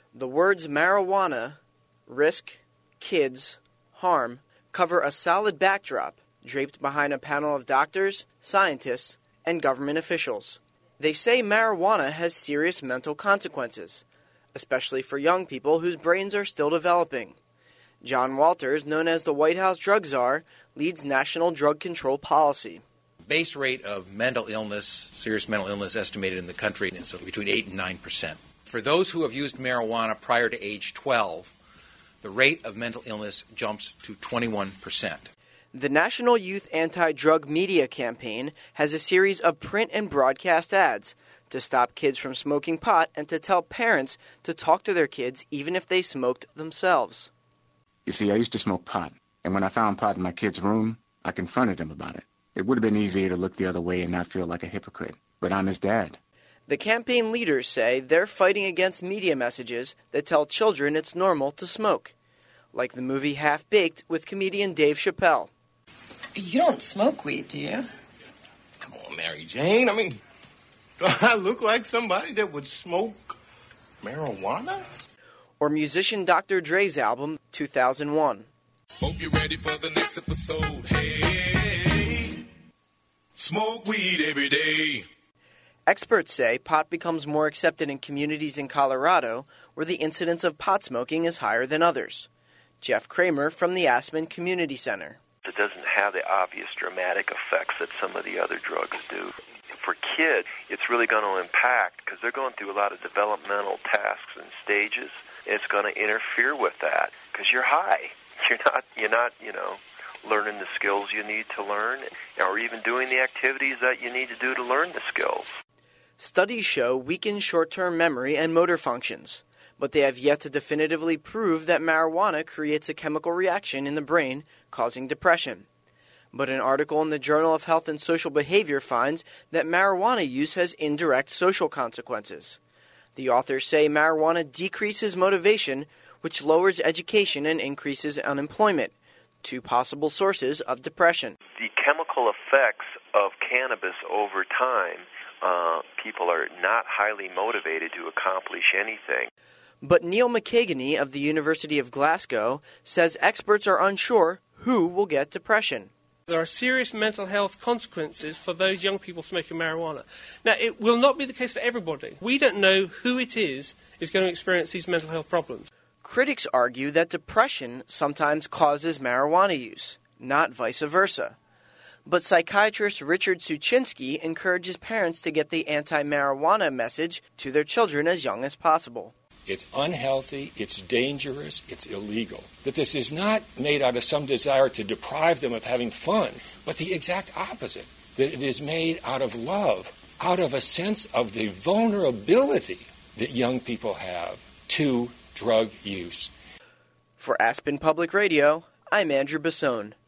The words marijuana, risk, kids, harm cover a solid backdrop draped behind a panel of doctors, scientists, and government officials. They say marijuana has serious mental consequences, especially for young people whose brains are still developing. John Walters, known as the White House drug czar, leads national drug control policy. Base rate of mental illness, serious mental illness estimated in the country is between 8 and 9%. For those who have used marijuana prior to age 12, the rate of mental illness jumps to 21%. The National Youth Anti-Drug Media Campaign has a series of print and broadcast ads to stop kids from smoking pot and to tell parents to talk to their kids even if they smoked themselves. You see, I used to smoke pot, and when I found pot in my kid's room, I confronted him about it. It would have been easier to look the other way and not feel like a hypocrite, but I'm his dad. The campaign leaders say they're fighting against media messages that tell children it's normal to smoke, like the movie Half-Baked with comedian Dave Chappelle. You don't smoke weed, do you? Come on, Mary Jane. I mean, do I look like somebody that would smoke marijuana? Or musician Dr. Dre's album, 2001. Hope you're ready for the next episode. Hey, smoke weed every day. Experts say pot becomes more accepted in communities in Colorado where the incidence of pot smoking is higher than others. Jeff Kramer from the Aspen Community Center. It doesn't have the obvious dramatic effects that some of the other drugs do. For kids, it's really going to impact because they're going through a lot of developmental tasks and stages. And it's going to interfere with that because you're high. You're not, learning the skills you need to learn or even doing the activities that you need to do to learn the skills. Studies show weakened short-term memory and motor functions, but they have yet to definitively prove that marijuana creates a chemical reaction in the brain causing depression. But an article in the Journal of Health and Social Behavior finds that marijuana use has indirect social consequences. The authors say marijuana decreases motivation, which lowers education and increases unemployment, two possible sources of depression. The chemical effects of cannabis over time, people are not highly motivated to accomplish anything. But Neil McKaganey of the University of Glasgow says experts are unsure who will get depression. There are serious mental health consequences for those young people smoking marijuana. Now, it will not be the case for everybody. We don't know who it is going to experience these mental health problems. Critics argue that depression sometimes causes marijuana use, not vice versa. But psychiatrist Richard Suchinsky encourages parents to get the anti-marijuana message to their children as young as possible. It's unhealthy, it's dangerous, it's illegal. That this is not made out of some desire to deprive them of having fun, but the exact opposite. That it is made out of love, out of a sense of the vulnerability that young people have to drug use. For Aspen Public Radio, I'm Andrew Basone.